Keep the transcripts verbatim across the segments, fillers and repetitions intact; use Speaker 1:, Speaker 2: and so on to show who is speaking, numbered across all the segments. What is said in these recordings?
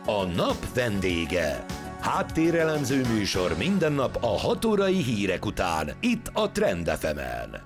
Speaker 1: A nap vendége. Háttérelemző műsor minden nap a hat órai hírek után, itt a Trend ef emen.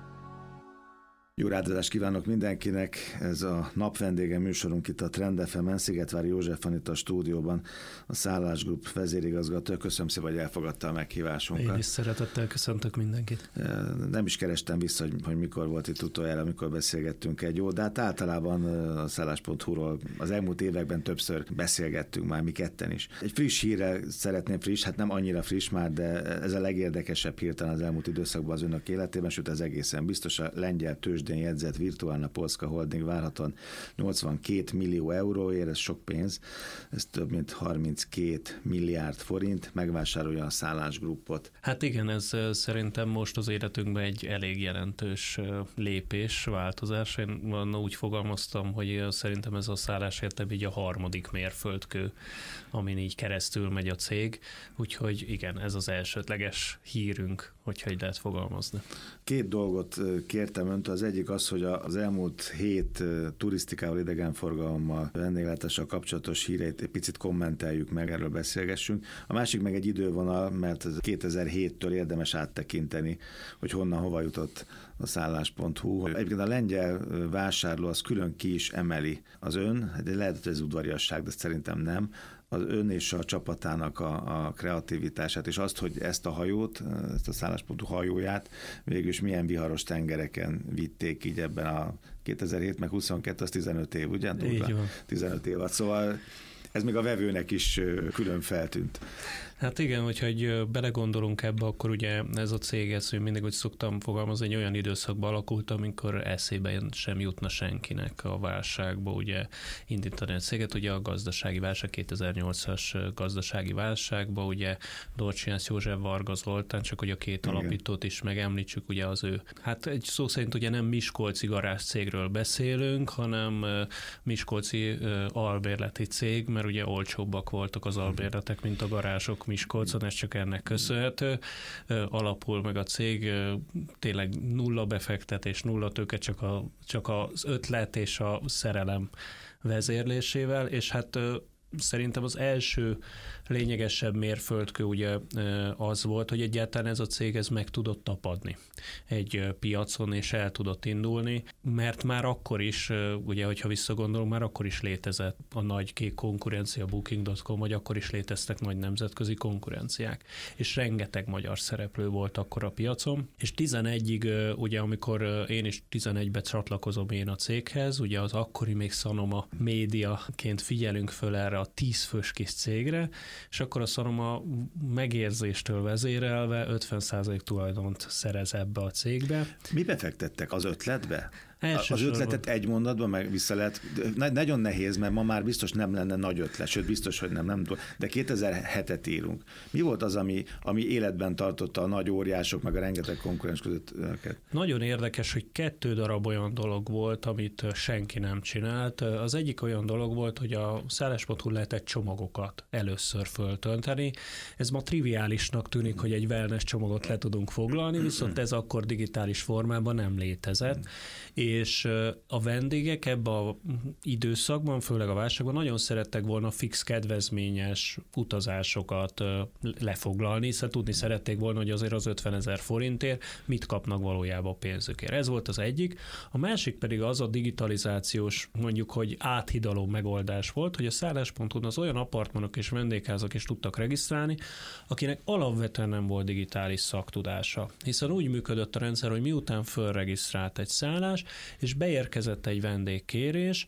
Speaker 2: Jó rádiózást kívánok mindenkinek, ez a nap vendége műsorunk itt a Trend ef emen, Szigetvári József van itt a stúdióban, a Szállás Group vezérigazgató. Köszönöm szépen, hogy elfogadta a meghívásunkat.
Speaker 3: Én is szeretettel köszöntök mindenkit.
Speaker 2: Nem is kerestem vissza, hogy, hogy mikor volt itt utoljára, amikor beszélgettünk egy jó, de hát általában a szállás pont hu-ról az elmúlt években többször beszélgettünk már, mi ketten is. Egy friss hírre szeretném, friss, hát nem annyira friss már, de ez a legérdekesebb hirtelen az elmúlt időszakban az önök életében, sőt ez egészen biztos, a lengyel tőzsdén jegyzett Virtuálna Polska Holding várhatóan nyolcvankét millió euróért, ez sok pénz, ez több mint harminckét milliárd forint, megvásárolja a Szállás Groupot.
Speaker 3: Hát igen, ez szerintem most az életünkben egy elég jelentős lépés, változás. Én úgy fogalmaztam, hogy szerintem ez a szállás értem így a harmadik mérföldkő, amin így keresztül megy a cég, úgyhogy igen, ez az elsődleges hírünk, hogyha így lehet fogalmazni.
Speaker 2: Két dolgot kértem öntől, az egyik az, hogy az elmúlt hét turisztikával, idegenforgalommal, vendéglátással kapcsolatos híreit egy picit kommenteljük meg, erről beszélgessünk. A másik meg egy idővonal, mert kétezer-héttől érdemes áttekinteni, hogy honnan, hova jutott a szállás pont hu. Egyébként a lengyel vásárló az külön ki is emeli az ön, de lehet, hogy ez udvariasság, de szerintem nem, az ön és a csapatának a, a kreativitását, és azt, hogy ezt a hajót, ezt a szállás pont hu hajóját végül is milyen viharos tengereken vitték így ebben a kétezer-hét meg huszonkettő, az tizenöt év, ugye?
Speaker 3: Így van.
Speaker 2: tizenöt év alatt, szóval ez még a vevőnek is külön feltűnt.
Speaker 3: Hát igen, hogyha egy belegondolunk ebbe, akkor ugye ez a cég, ezt hogy mindig úgy szoktam fogalmazni, egy olyan időszakban alakult, amikor eszébe sem jutna senkinek a válságba, ugye indítani a céget, ugye a gazdasági válság, kétezer-nyolcas gazdasági válságba, ugye Dorcsinász József, Varga Zoltán, csak hogy a két igen. alapítót is megemlítsük, ugye az ő. Hát egy szó szerint ugye nem miskolci garázs cégről beszélünk, hanem miskolci albérleti cég, mert ugye olcsóbbak voltak az albérletek, mint a garázsok Miskolcon, ez csak ennek köszönhető. Alapul meg a cég, tényleg nulla befektetés, nulla tőke, csak, a, csak az ötlet és a szerelem vezérlésével, és hát szerintem az első lényegesebb mérföldkő ugye az volt, hogy egyáltalán ez a cég ez meg tudott tapadni egy piacon, és el tudott indulni, mert már akkor is, ugye, hogyha visszagondolunk, már akkor is létezett a nagy kék konkurencia, booking pont com, vagy akkor is léteztek nagy nemzetközi konkurenciák, és rengeteg magyar szereplő volt akkor a piacon, és tizenegyig, ugye, amikor én is tizenegyben csatlakozom én a céghez, ugye az akkori még Sanoma médiaként figyelünk föl erre a tíz fős kis cégre, és akkor a Sanoma megérzéstől vezérelve ötven százalék tulajdont szerez ebbe a cégbe.
Speaker 2: Mi befektettek az ötletbe?
Speaker 3: Elsősorban.
Speaker 2: Az ötletet egy mondatban meg vissza lehet, nagyon nehéz, mert ma már biztos nem lenne nagy ötlet, sőt biztos, hogy nem, nem tudom, de kétezer-hetet írunk. Mi volt az, ami, ami életben tartotta a nagy óriások, meg a rengeteg konkurens között őket?
Speaker 3: Nagyon érdekes, hogy kettő darab olyan dolog volt, amit senki nem csinált. Az egyik olyan dolog volt, hogy a szállás pont hu lehetett csomagokat először föltölteni. Ez ma triviálisnak tűnik, hogy egy wellness csomagot le tudunk foglalni, viszont ez akkor digitális formában nem létezett. És a vendégek ebben az időszakban, főleg a válságban nagyon szerettek volna fix kedvezményes utazásokat lefoglalni, hiszen tudni szerették volna, hogy azért az ötvenezer forintért mit kapnak valójában a pénzükért. Ez volt az egyik. A másik pedig az a digitalizációs, mondjuk, hogy áthidaló megoldás volt, hogy a szállás pont hu-n az olyan apartmanok és vendégházak is tudtak regisztrálni, akinek alapvetően nem volt digitális szaktudása. Hiszen úgy működött a rendszer, hogy miután fölregisztrált egy szállás, és beérkezett egy vendégkérés,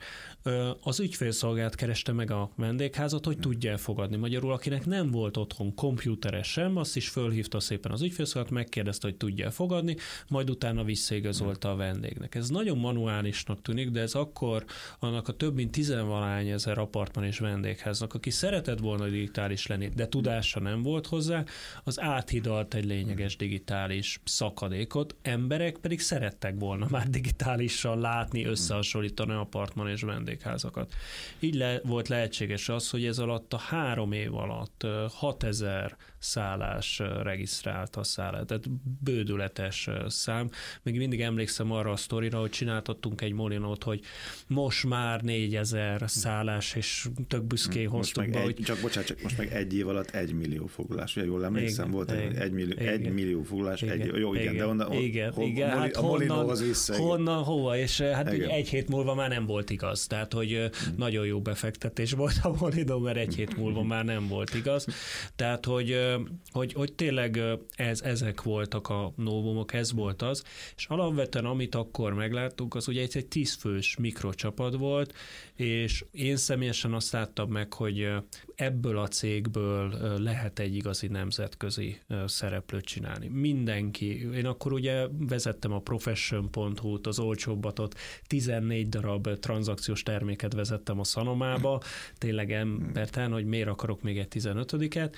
Speaker 3: az ügyfélszolgálat kereste meg a vendégházat, hogy tudja elfogadni. Magyarul, akinek nem volt otthon kompjútere sem, azt is fölhívta szépen az ügyfélszolgálat, megkérdezte, hogy tudja elfogadni, majd utána visszaigazolta a vendégnek. Ez nagyon manuálisnak tűnik, de ez akkor annak a több mint tizenvalány ezer apartman és vendégháznak, aki szeretett volna digitális lenni, de tudása nem volt hozzá, az áthidalt egy lényeges digitális szakadékot, emberek pedig szerettek volna már digitális reálisan látni, összehasonlítani apartman és vendégházakat. Így le, volt lehetséges az, hogy ez alatt a három év alatt hatezer szállás regisztrált a szállát, tehát bődületes szám. Még mindig emlékszem arra a sztorira, hogy csináltattunk egy molinót, hogy most már négyezer szállás, és tök büszkén hoztuk be,
Speaker 2: egy,
Speaker 3: hogy...
Speaker 2: Csak bocsánat, csak most meg egy év alatt egy millió foglalás. Ugye jól emlékszem,
Speaker 3: igen,
Speaker 2: volt
Speaker 3: igen,
Speaker 2: egy, millió,
Speaker 3: igen,
Speaker 2: egy millió foglalás.
Speaker 3: Igen,
Speaker 2: egy, jó, igen, igen, de onnan,
Speaker 3: igen,
Speaker 2: hol,
Speaker 3: igen,
Speaker 2: a,
Speaker 3: hát
Speaker 2: a
Speaker 3: honnan,
Speaker 2: molinóhoz vissza.
Speaker 3: honnan, hova, és hát
Speaker 2: igen.
Speaker 3: egy hét múlva már nem volt igaz. Tehát, hogy hmm. nagyon jó befektetés volt a molinó, mert egy hét múlva már nem volt igaz. Tehát, hogy, hogy, hogy tényleg ez, ezek voltak a novumok, ez volt az, és alapvetően amit akkor megláttunk, az ugye egy, egy tízfős mikrocsapat volt, és én személyesen azt láttam meg, hogy ebből a cégből lehet egy igazi nemzetközi szereplőt csinálni. Mindenki. Én akkor ugye vezettem a profession pont hu-t, az olcsóbbatot, tizennégy darab tranzakciós terméket vezettem a Sanomába, tényleg embertelen, hogy miért akarok még egy tizenötödiket,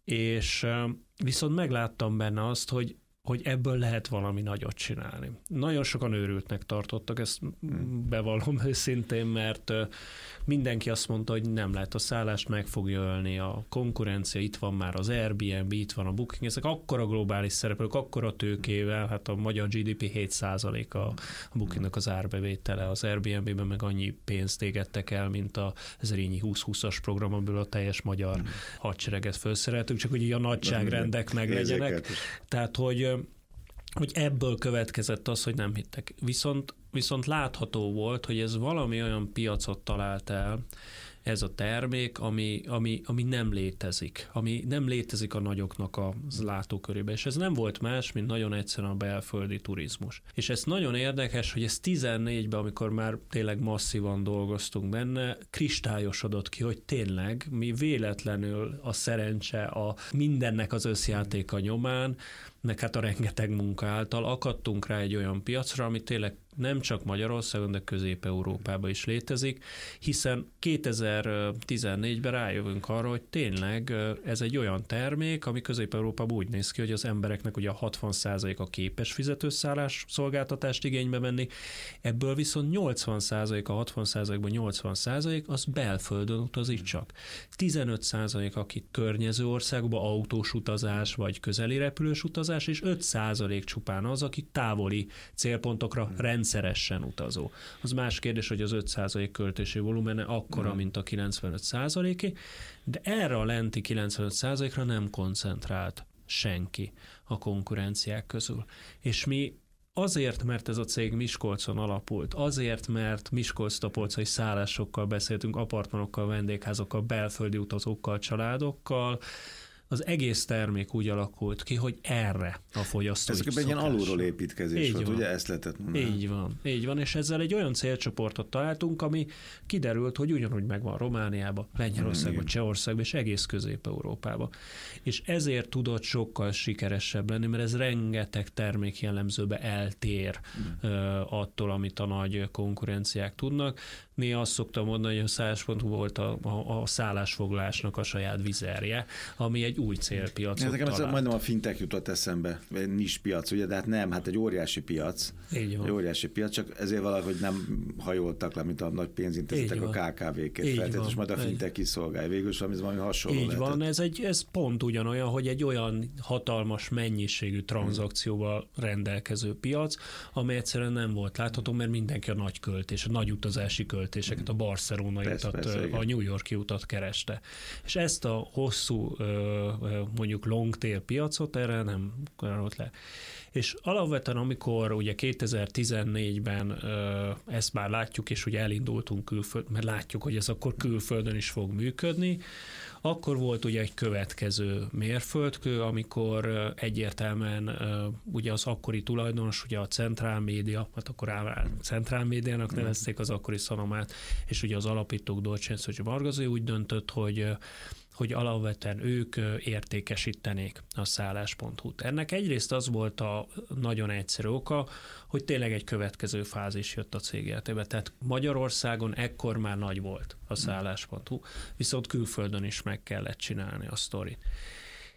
Speaker 3: és viszont megláttam benne azt, hogy hogy ebből lehet valami nagyot csinálni. Nagyon sokan őrültnek tartottak, ezt bevallom őszintén, mert mindenki azt mondta, hogy nem lehet a szállást, meg fogja ölni a konkurencia, itt van már az Airbnb, itt van a Booking, ezek akkora globális szereplők, akkora tőkével, hát a magyar gé dé pé hét százalék a Bookingnak az árbevétele, az Airbnb-ben meg annyi pénzt égettek el, mint a Zrínyi húsz húszas program, amiből a teljes magyar hmm. hadsereget felszereltük, csak hogy így a nagyságrendek meglegyenek. Tehát, hogy hogy ebből következett az, hogy nem hittek. Viszont, viszont látható volt, hogy ez valami olyan piacot talált el, ez a termék, ami, ami, ami nem létezik. Ami nem létezik a nagyoknak a látókörében. És ez nem volt más, mint nagyon egyszerűen a belföldi turizmus. És ez nagyon érdekes, hogy ez tizennégyben, amikor már tényleg masszívan dolgoztunk benne, kristályosodott ki, hogy tényleg mi véletlenül a szerencse, a mindennek az összjátéka nyomán, meg hát a rengeteg munka által akadtunk rá egy olyan piacra, ami tényleg nem csak Magyarországon, de Közép-Európában is létezik, hiszen kétezer-tizennégyben rájövünk arra, hogy tényleg ez egy olyan termék, ami Közép-Európában úgy néz ki, hogy az embereknek ugye a hatvan százaléka képes fizetőszállás szolgáltatást igénybe venni, ebből viszont nyolcvan százalék, a hatvan százalékban nyolcvan százalék az belföldön utazik csak. tizenöt százalék, aki környező országban autós utazás, vagy közeli repülős utazás, és öt százalék csupán az, aki távoli célpontokra rendszeresen utazó. Az más kérdés, hogy az öt százalék költési volumene akkora, mm. mint a kilencvenöt százaléké, de erre a lenti kilencvenöt százalékra nem koncentrált senki a konkurenciák közül. És mi azért, mert ez a cég Miskolcon alapult, azért, mert Miskolc-Tapolcai szállásokkal beszéltünk, apartmanokkal, vendégházakkal, belföldi utazókkal, családokkal, az egész termék úgy alakult ki, hogy erre a fogyasztói
Speaker 2: szokásra. Ez egy ilyen alulról építkezés volt, ugye ezt lehetett mondani.
Speaker 3: Így van, így van, és ezzel egy olyan célcsoportot találtunk, ami kiderült, hogy ugyanúgy megvan Romániában, Lengyelországban, Csehországban és egész Közép-Európában. És ezért tudott sokkal sikeresebb lenni, mert ez rengeteg termék jellemzőbe eltér mm. attól, amit a nagy konkurenciák tudnak. Mi azt szoktam mondani, hogy a szállás pont hu volt a, a, a szállásfoglalásnak a saját vizerje, ami egy új célpiacot
Speaker 2: nekem
Speaker 3: talált.
Speaker 2: Majdnem a fintech jutott eszembe, egy nis piac, ugye, de hát nem, hát egy óriási piac. Így van. Egy óriási piac, csak ezért valahogy nem hajoltak le, mint a nagy pénzintézetek a ká ká vé-ket feltétlenül, és majd a fintech kiszolgálja. Végül is valami hasonló
Speaker 3: Így
Speaker 2: lehetett.
Speaker 3: van, ez, egy, ez pont ugyanolyan, hogy egy olyan hatalmas mennyiségű tranzakcióval rendelkező piac, amely egyszerűen nem volt látható, mert mindenki a nagy költés, a nagy utazási költéseket, a barcelonai
Speaker 2: persze,
Speaker 3: utat,
Speaker 2: persze,
Speaker 3: a New Yorki utat kereste. És ezt a hosszú, mondjuk long tail piacot erre nem karolt le. És alapvetően, amikor ugye kétezer-tizennégyben ezt már látjuk, és ugye elindultunk külföldön, mert látjuk, hogy ez akkor külföldön is fog működni, akkor volt ugye egy következő mérföldkő, amikor egyértelműen ugye az akkori tulajdonos, ugye a Centrál Média, hát akkor Centrál Médiának nevezték az akkori Sanomát, és ugye az alapítók Dolcsenc és Vargazé úgy döntött, hogy hogy alapvetően ők értékesítenék a szállás pont hu-t. Ennek egyrészt az volt a nagyon egyszerű oka, hogy tényleg egy következő fázis jött a cég életébe. Tehát Magyarországon ekkor már nagy volt a szállás pont hu, viszont külföldön is meg kellett csinálni a sztorit.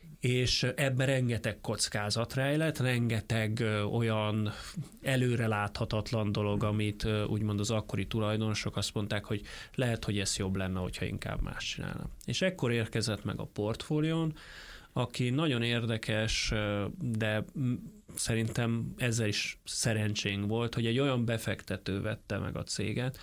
Speaker 3: és ebben rengeteg kockázat rejlett, rengeteg olyan előreláthatatlan dolog, amit úgymond az akkori tulajdonosok azt mondták, hogy lehet, hogy ez jobb lenne, hogyha inkább más csinálna. És ekkor érkezett meg a Portfólión, aki nagyon érdekes, de szerintem ezzel is szerencsénk volt, hogy egy olyan befektető vette meg a céget,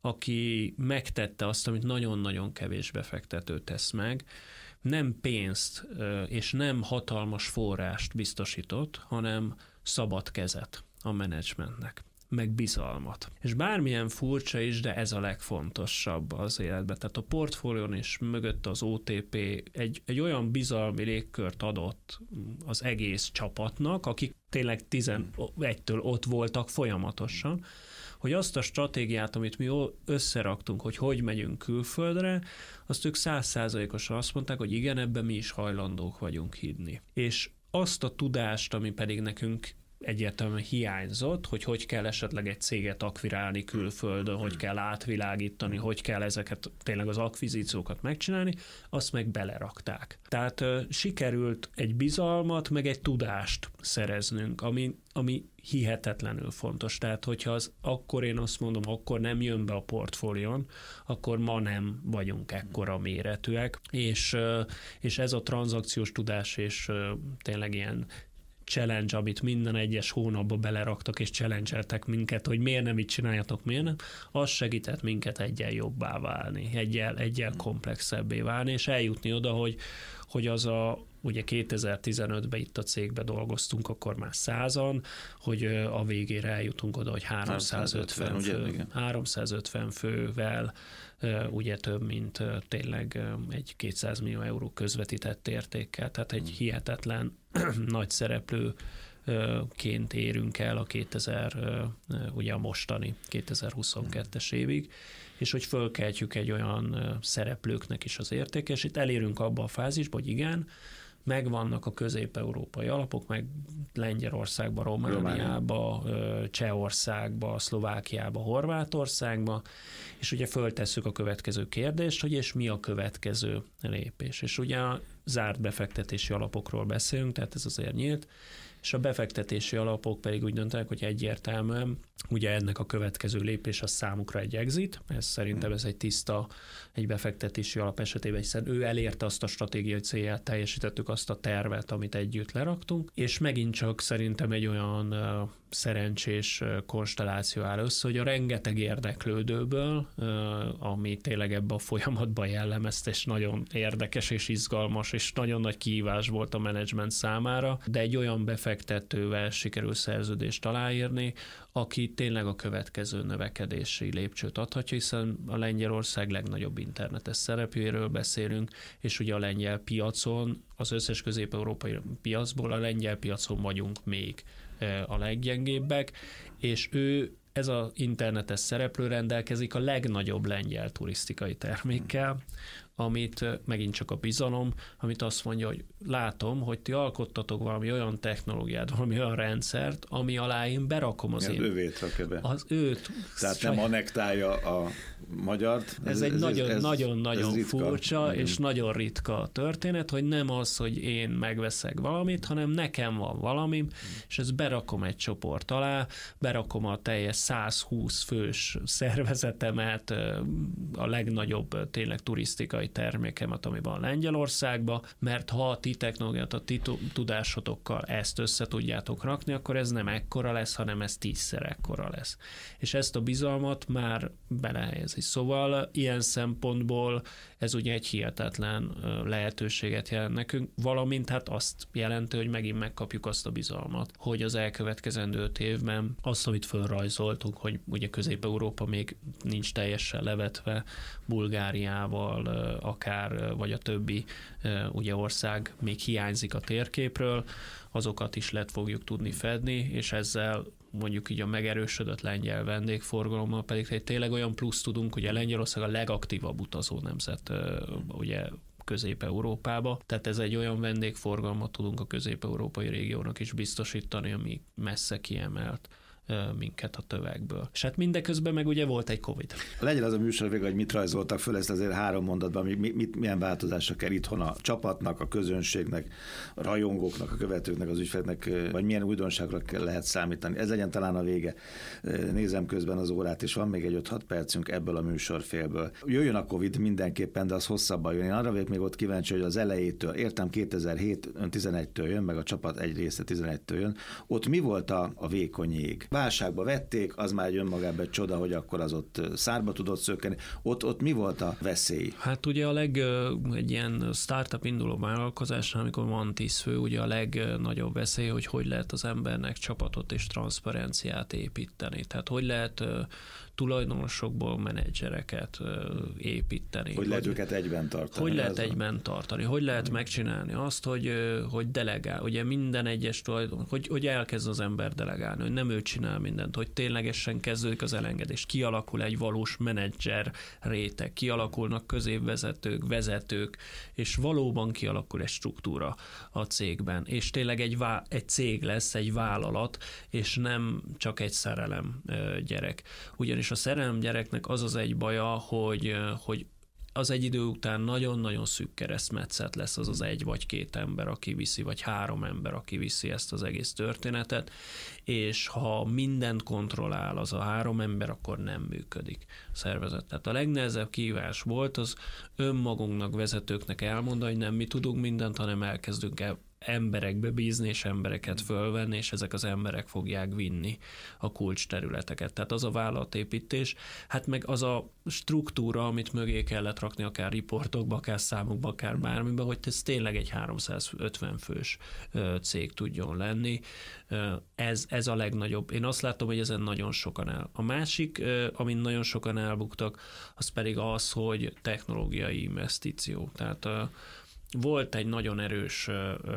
Speaker 3: aki megtette azt, amit nagyon-nagyon kevés befektető tesz meg, nem pénzt és nem hatalmas forrást biztosított, hanem szabad kezet a menedzsmentnek, meg bizalmat. És bármilyen furcsa is, de ez a legfontosabb az életben. Tehát a Portfólión és mögött az o té pé egy, egy olyan bizalmi légkört adott az egész csapatnak, akik tényleg tizenegytől ott voltak folyamatosan, hogy azt a stratégiát, amit mi összeraktunk, hogy hogy megyünk külföldre, azt ők száz százalékosan azt mondták, hogy igen, ebben mi is hajlandók vagyunk hinni. És azt a tudást, ami pedig nekünk egyértelműen hiányzott, hogy hogy kell esetleg egy céget akvirálni külföldön, hogy kell átvilágítani, hogy kell ezeket tényleg az akvizíciókat megcsinálni, azt meg belerakták. Tehát uh, sikerült egy bizalmat, meg egy tudást szereznünk, ami, ami hihetetlenül fontos. Tehát, hogyha az, akkor én azt mondom, akkor nem jön be a Portfólión, akkor ma nem vagyunk ekkora méretűek, és, uh, és ez a tranzakciós tudás és uh, tényleg ilyen challenge, amit minden egyes hónapba beleraktak, és challenge-eltek minket, hogy miért nem így csináljatok, miért nem, az segített minket egyen jobbá válni, egyen, egyen komplexebbé válni, és eljutni oda, hogy, hogy az a, ugye kétezer-tizenötben itt a cégben dolgoztunk, akkor már százan, hogy a végére eljutunk oda, hogy háromszázötven, fő, háromszázötven fővel, ugye több, mint tényleg egy kétszáz millió euró közvetített értékkel, tehát egy hihetetlen nagy szereplőként érünk el a kétezer, ugye a mostani kétezer-huszonkettes évig, és hogy fölkeltjük egy olyan szereplőknek is az értéke, és itt elérünk abba a fázisba, hogy igen, megvannak a közép-európai alapok, meg Lengyelországba, Romániába, Csehországba, Szlovákiába, Horvátországba, és ugye föltesszük a következő kérdést, hogy és mi a következő lépés. És ugye a zárt befektetési alapokról beszélünk, tehát ez azért nyílt, és a befektetési alapok pedig úgy döntenek, hogy egyértelműen ugye ennek a következő lépés az számukra egy exit, ez szerintem ez egy tiszta, egy befektetési alap esetében, hiszen ő elérte azt a stratégiai célját, teljesítettük azt a tervet, amit együtt leraktunk, és megint csak szerintem egy olyan uh, szerencsés uh, konstelláció áll össze, hogy a rengeteg érdeklődőből, uh, ami tényleg ebbe a folyamatban jellemezte, és nagyon érdekes és izgalmas, és nagyon nagy kihívás volt a menedzsment számára, de egy olyan befektetővel sikerül szerződést aláírni, aki tényleg a következő növekedési lépcsőt adhatja, hiszen a Lengyelország legnagyobb internetes szereplőjéről beszélünk, és ugye a lengyel piacon, az összes közép-európai piacból a lengyel piacon vagyunk még a leggyengébbek, és ő, ez az internetes szereplő rendelkezik a legnagyobb lengyel turisztikai termékkel, amit megint csak a bizalom, amit azt mondja, hogy látom, hogy ti alkottatok valami olyan technológiát, valami olyan rendszert, ami alá én berakom az, az én...
Speaker 2: Övét rakja be.
Speaker 3: Az őt.
Speaker 2: Tehát saj... nem annektálja a magyart.
Speaker 3: Ez, ez egy nagyon-nagyon furcsa nagyon. és nagyon ritka történet, hogy nem az, hogy én megveszek valamit, hanem nekem van valami, hmm. és ezt berakom egy csoport alá, berakom a teljes száz húsz fős szervezetemet, a legnagyobb tényleg turisztikai termékemet, ami van Lengyelországban, mert ha a ti technológiát, a ti tudásotokkal ezt össze tudjátok rakni, akkor ez nem ekkora lesz, hanem ez tízszer ekkora lesz. És ezt a bizalmat már belehelyezi. Szóval ilyen szempontból ez ugye egy hihetetlen lehetőséget jelent nekünk, valamint hát azt jelenti, hogy megint megkapjuk azt a bizalmat, hogy az elkövetkezendő öt évben azt, amit fölrajzoltunk, hogy ugye Közép-Európa még nincs teljesen levetve, Bulgáriával akár, vagy a többi ugye ország még hiányzik a térképről, azokat is let fogjuk tudni fedni, és ezzel mondjuk így a megerősödött lengyel vendégforgalommal pedig egy tényleg olyan plusz tudunk, hogy a Lengyelország a legaktívabb utazó nemzet ugye Közép-Európába, tehát ez egy olyan vendégforgalmat tudunk a közép-európai régiónak is biztosítani, ami messze kiemelt minket a tövegből. És hát mindeközben meg ugye volt egy Covid.
Speaker 2: Legyen az a műsor vége, hogy mit rajzoltak föl, ezt azért három mondatban, mi, mit, milyen változásra kell itthon a csapatnak, a közönségnek, a rajongóknak, a követőknek, az ügyfeleknek, vagy milyen újdonságra lehet számítani. Ez legyen talán a vége. Nézem közben az órát, és van még egy öt-hat percünk ebből a műsorfélből. Jöjjön a Covid mindenképpen, de az hosszabban jön. Én arra vagyok még ott kíváncsi, hogy az elejétől, értem kétezer-hét, ön tizenegytől jön, meg a csapat egy része tizenegytől jön. Ott mi volt a, a vékony jég? Válságba vették, az már egy önmagában egy csoda, hogy akkor az ott szárba tudott szökkenni. Ott, ott mi volt a veszély?
Speaker 3: Hát ugye a leg, egy ilyen startup induló vállalkozásnál, amikor van tíz fő, ugye a legnagyobb veszély, hogy hogy lehet az embernek csapatot és transzparenciát építeni. Tehát hogy lehet tulajdonosokból menedzsereket építeni.
Speaker 2: Hogy lehet őket egyben tartani.
Speaker 3: Hogy lehet egyben tartani. Hogy lehet megcsinálni azt, hogy, hogy delegál. Ugye minden egyes tulajdon, hogy, hogy elkezd az ember delegálni, hogy nem ő csinál mindent, hogy ténylegesen kezdődik az elengedés. Kialakul egy valós menedzser réteg, kialakulnak középvezetők, vezetők, és valóban kialakul egy struktúra a cégben. És tényleg egy, vá- egy cég lesz, egy vállalat, és nem csak egy szerelem gyerek. Ugyanis a szerelem gyereknek az az egy baja, hogy, hogy az egy idő után nagyon-nagyon szűk keresztmetszet lesz az az egy vagy két ember, aki viszi, vagy három ember, aki viszi ezt az egész történetet, és ha mindent kontrollál az a három ember, akkor nem működik a szervezet. Tehát a legnehezebb kihívás volt az önmagunknak, vezetőknek elmondani, hogy nem mi tudunk mindent, hanem elkezdünk el emberekbe bízni, és embereket fölvenni, és ezek az emberek fogják vinni a kulcs területeket. Tehát az a vállalatépítés, hát meg az a struktúra, amit mögé kellett rakni, akár riportokba, akár számokba, akár bármibe, hogy ez tényleg egy háromszázötven fős cég tudjon lenni. Ez, ez a legnagyobb. Én azt látom, hogy ezen nagyon sokan el. A másik, amin nagyon sokan elbuktak, az pedig az, hogy technológiai investíció. Tehát volt egy nagyon erős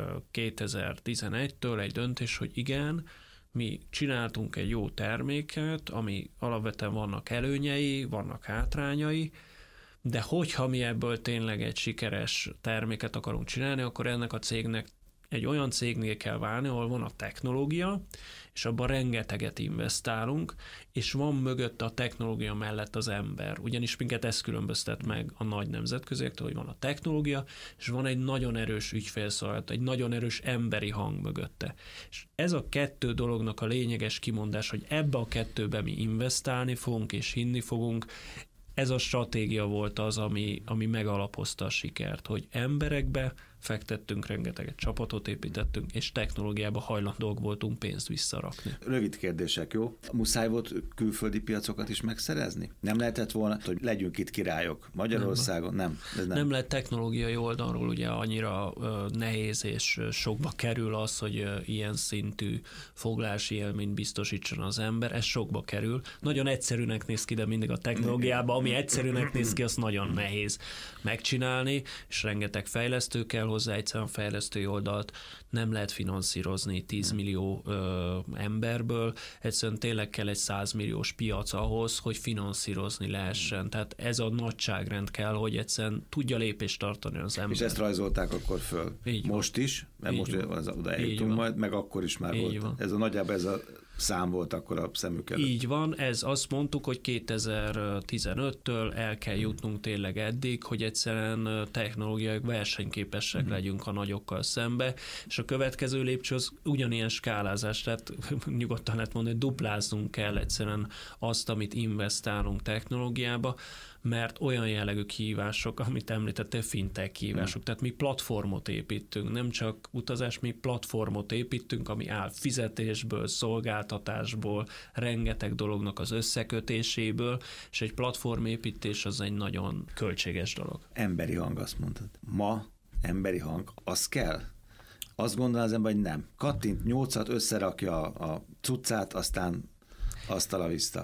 Speaker 3: kétezer-tizenegytől egy döntés, hogy igen, mi csináltunk egy jó terméket, ami alapvetően vannak előnyei, vannak hátrányai, de hogyha mi ebből tényleg egy sikeres terméket akarunk csinálni, akkor ennek a cégnek egy olyan cégnél kell válni, ahol van a technológia, és abban rengeteget investálunk, és van mögött a technológia mellett az ember. Ugyanis minket ez különböztet meg a nagy nemzetköziektől, hogy van a technológia, és van egy nagyon erős ügyfélszolgálat, egy nagyon erős emberi hang mögötte. És ez a kettő dolognak a lényeges kimondás, hogy ebbe a kettőbe mi investálni fogunk, és hinni fogunk. Ez a stratégia volt az, ami, ami megalapozta a sikert, hogy emberekbe fektettünk, rengeteget csapatot építettünk, és technológiába hajlandók voltunk pénzt visszarakni.
Speaker 2: Rövid kérdések, jó? Muszáj volt külföldi piacokat is megszerezni? Nem lehetett volna, hogy legyünk itt királyok Magyarországon? Nem. Nem, nem.
Speaker 3: nem lehet technológiai oldalról ugye annyira uh, nehéz és sokba kerül az, hogy uh, ilyen szintű foglási élményt biztosítson az ember. Ez sokba kerül. Nagyon egyszerűnek néz ki, de mindig a technológiában, ami egyszerűnek néz ki, az nagyon nehéz megcsinálni, és rengeteg fejlesztő kell hozzá, egyszerűen fejlesztői oldalt nem lehet finanszírozni tíz millió ö, emberből, egyszerűen tényleg kell egy száz milliós piac ahhoz, hogy finanszírozni lehessen. Tehát ez a nagyságrend kell, hogy egyszerűen tudja lépést tartani az ember.
Speaker 2: És ezt rajzolták akkor föl.
Speaker 3: Így
Speaker 2: most van. Is, mert
Speaker 3: Így
Speaker 2: most
Speaker 3: van.
Speaker 2: oda eljutunk majd, meg akkor is már
Speaker 3: Így
Speaker 2: volt.
Speaker 3: Van.
Speaker 2: Ez a nagyjából ez a szám volt akkor a szemük előtt.
Speaker 3: Így van, ez azt mondtuk, hogy kétezer-tizenöttől el kell jutnunk tényleg eddig, hogy egyszerűen technológiai versenyképesek mm-hmm. legyünk a nagyokkal szembe, és a következő lépcső az ugyanilyen skálázás, tehát nyugodtan lehet mondani, hogy dupláznunk kell egyszerűen azt, amit investálunk technológiába, mert olyan jellegű kihívások, amit említettél, fintech kihívások, mm. tehát mi platformot építünk, nem csak utazás, mi platformot építünk, ami áll fizetésből, szolgáltatásból, rengeteg dolognak az összekötéséből, és egy platformépítés az egy nagyon költséges dolog.
Speaker 2: Emberi hang, azt mondtad. Ma emberi hang, az kell? Azt gondol az ember, hogy nem. Kattint nyolcat, összerakja a cuccát, aztán hasta la vista.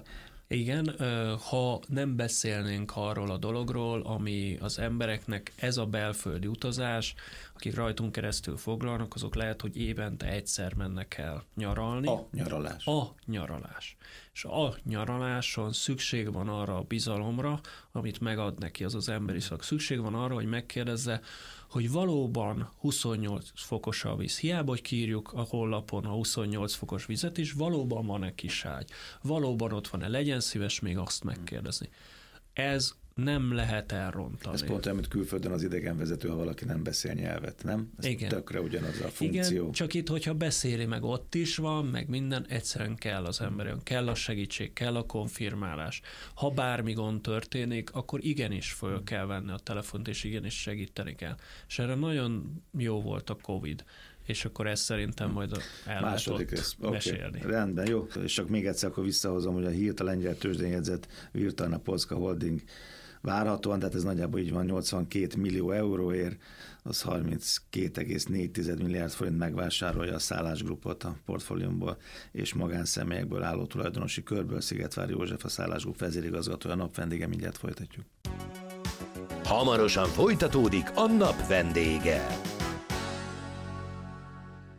Speaker 3: Igen, ha nem beszélnénk arról a dologról, ami az embereknek ez a belföldi utazás, akik rajtunk keresztül foglalnak, azok lehet, hogy évente egyszer mennek el nyaralni.
Speaker 2: A nyaralás.
Speaker 3: A nyaralás. És a nyaraláson szükség van arra a bizalomra, amit megad neki az az emberi szak. Szükség van arra, hogy megkérdezze, hogy valóban huszonnyolc fokos a víz. Hiába, hogy kiírjuk a honlapon a huszonnyolc fokos vizet is, valóban van-e kiságy? Valóban ott van-e? Legyen szíves még azt megkérdezni. Ez nem lehet elrontani.
Speaker 2: Ez pont olyan, mint külföldön az idegenvezető, ha valaki nem beszél nyelvet, nem? Ez
Speaker 3: igen.
Speaker 2: Tökre ugyanaz a funkció.
Speaker 3: Igen, csak itt, hogyha beszéli, meg ott is van, meg minden, egyszerűen kell az emberen, kell a segítség, kell a konfirmálás. Ha bármi gond történik, akkor igenis föl kell venni a telefont, és igenis segíteni kell. És erre nagyon jó volt a Covid, és akkor ezt szerintem majd el
Speaker 2: Második
Speaker 3: lehet ott
Speaker 2: okay.
Speaker 3: mesélni.
Speaker 2: Rendben, jó. És csak még egyszer akkor visszahozom, hogy a hírt a lengyel tőzsdén jegyzett Virtualna Polska Holding várhatóan, tehát ez nagyjából így van, nyolcvankét millió euróért, az harminckét egész négy milliárd forint megvásárolja a szállásgrupot a portfóliumból és magánszemélyekből álló tulajdonosi körből. Szigetvár József, a szállásgrup vezérigazgatója, a nap vendége, mindjárt folytatjuk.
Speaker 1: Hamarosan folytatódik a nap vendége.